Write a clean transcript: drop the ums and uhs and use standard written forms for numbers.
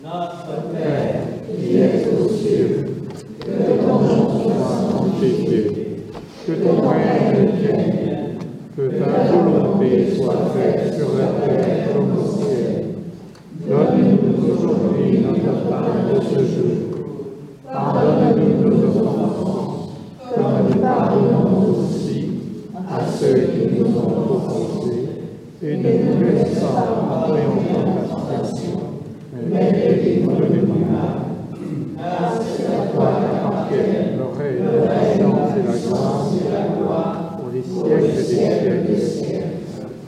Notre Père, qui es aux cieux, que ton nom soit sanctifié, que ton règne vienne, que ta volonté soit faite sur la terre comme au ciel. Donne-nous aujourd'hui notre pain de ce jour. Pardonne-nous nos offenses, comme nous pardonnons aussi à ceux qui nous ont offensés, et ne nous laisse pas entrer en tentation, mais délivre-nous du mal. Grâce à toi, le règne, la puissance et la gloire, pour les siècles des siècles.